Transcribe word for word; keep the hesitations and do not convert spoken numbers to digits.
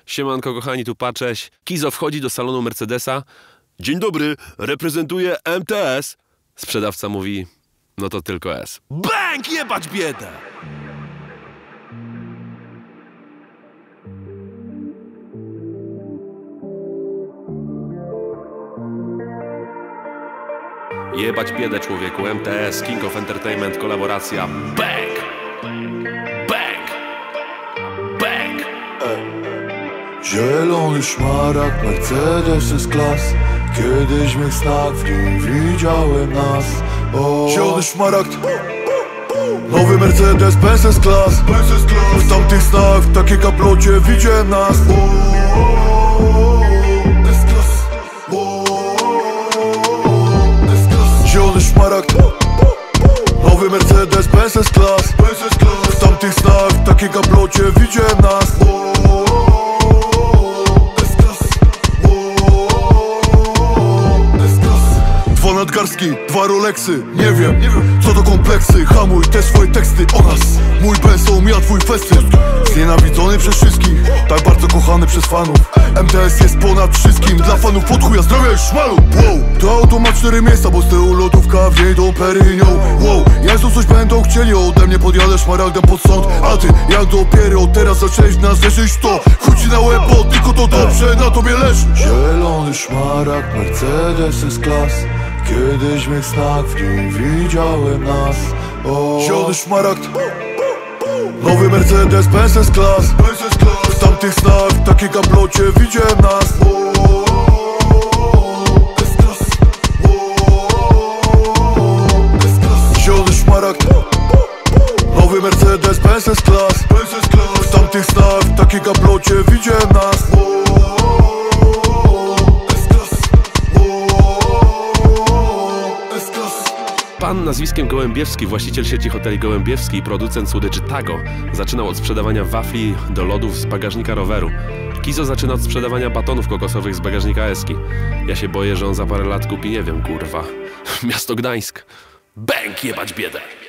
Siemanko kochani, tu Pacześ. Kizo wchodzi do salonu Mercedesa. Dzień dobry, reprezentuję M T S. Sprzedawca mówi, no to tylko S. Bang, jebać biedę! Jebać biedę, człowieku. M T S, King of Entertainment, kolaboracja. Bang! Bang! Bang! Zielony szmaragd, Mercedes S-Class. Kiedyś w mych snach w nim widziałem nas. O. Zielony szmaragd, nowy Mercedes Benz S-Class. W tamtych snach, w takiej kaplocie widziałem nas. Zielony szmaragd, nowy Mercedes Benz S-Class. W tamtych snach, w takiej kaplocie widziałem nas. Dwa nadgarstki, dwa Rolexy. Nie wiem, co to kompleksy. Hamuj te swoje teksty o nas. Mój Benz, ja twój festyn. Znienawidzony przez wszystkich, tak bardzo kochany przez fanów. M T S jest ponad wszystkim. Dla fanów pod chuja zdrowia i szmalu. Wow, to auto ma cztery miejsca, bo z tyłu lodówka w niej tą perynią. Wow, Jezu coś będą chcieli ode mnie, podjadę szmaragdem pod sąd. A ty, jak dopiero teraz zacząłeś nas leżyć, to chuci na łeb, bo tylko to dobrze na tobie leży. Zielony szmaragd, Mercedes S-Class. Kiedyś w mych snach w nim widziałem nas. O. Zielony szmaragd, nowy Mercedes Benz S-Class. W tamtych snach, w takiej gablocie widziałem nas. Zielony szmaragd, nowy Mercedes Benz S-Class. W tamtych snach, w takiej gablocie widziałem nas. Pan nazwiskiem Gołębiewski, właściciel sieci hoteli Gołębiewski i producent słodyczy Tago, zaczynał od sprzedawania wafli do lodów z bagażnika roweru. Kizo zaczyna od sprzedawania batonów kokosowych z bagażnika Eski. Ja się boję, że on za parę lat kupi, nie wiem, kurwa, miasto Gdańsk. Bęk, jebać biedę!